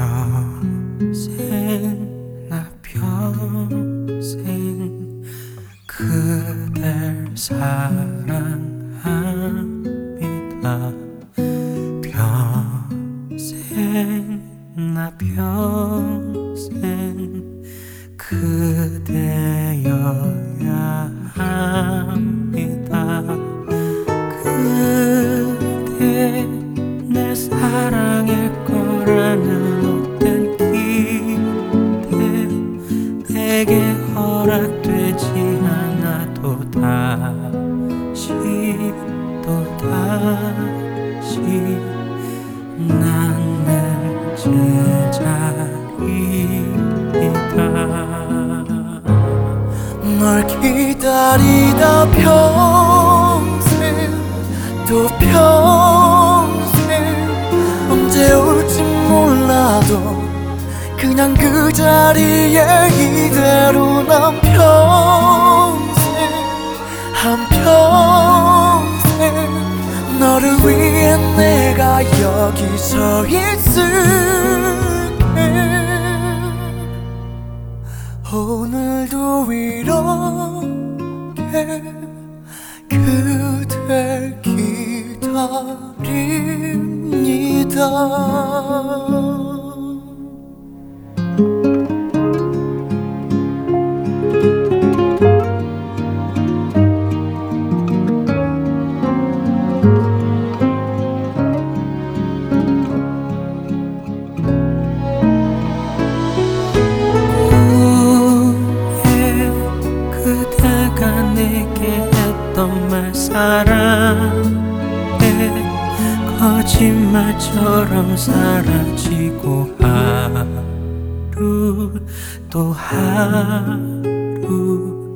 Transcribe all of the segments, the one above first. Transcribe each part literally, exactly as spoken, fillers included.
평생 나 평생 그댈 사랑합니다. 평생 나 평생 그대여야 합니다. 그대 내 사랑일 거라는 못된 기대 내게 허락되지 않아도 다시 또 다시 나는 제자리이다. 널 기다리다 평생 또 평생 언제 올지 몰라도 그냥 그 자리에 이대로 난 평생 한평생 너를 위해 내가 여기 서 있을게. 오늘도 이렇게 그댈 기다립니다. 내게 했던 말 사랑해 거짓말처럼 사라지고 하루 또 하루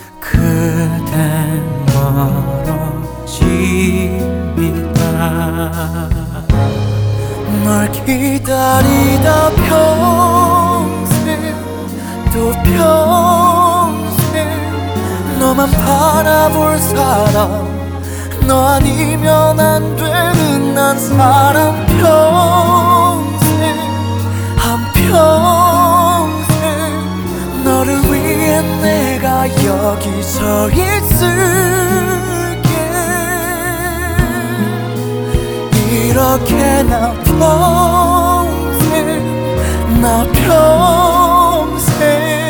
그댄 멀어집니다. 널 기다리다 평생 또 평생 너만 바라볼 사람 너 아니면 안 되는 난 사람 평생 한평생 너를 위해 내가 여기 서 있을게. 이렇게 나 평생 나 평생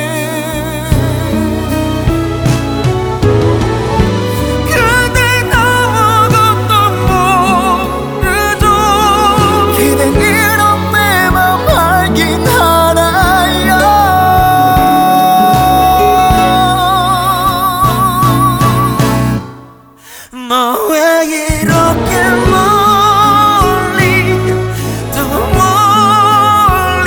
너 왜 이렇게 멀리 또 멀리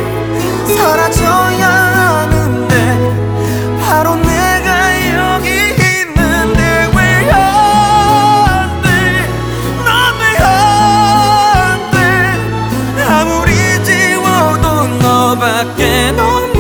사라져야 하는데 바로 내가 여기 있는데 왜 안 돼? 넌 왜 안 돼? 아무리 지워도 너밖에 없는